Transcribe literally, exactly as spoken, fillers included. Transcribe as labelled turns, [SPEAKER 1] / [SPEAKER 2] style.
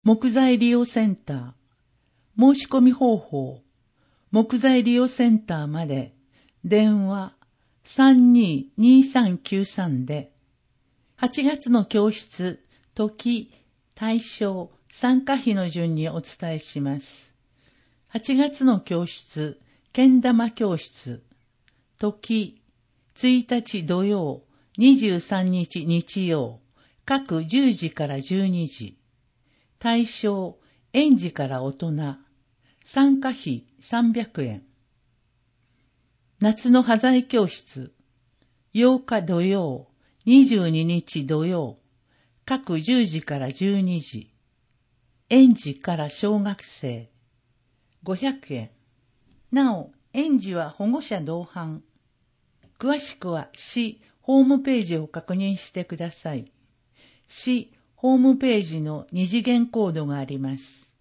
[SPEAKER 1] 木材利用センター、申し込み方法、木材利用センターまで、電話 さんにーにーさんきゅうさん で、はちがつの教室、時、対象、参加費の順にお伝えします。はちがつの教室、けん玉教室、時、ついたち土曜、にじゅうさんにち日曜、各じゅうじからじゅうにじ。対象、園児から大人。参加費さんびゃくえん。夏の端材教室、ようか土曜、にじゅうににち土曜、各じゅうじからじゅうにじ。園児から小学生、ごひゃくえん。なお、園児は保護者同伴。詳しくは市ホームページを確認してください。市ホームページの二次元コードがあります。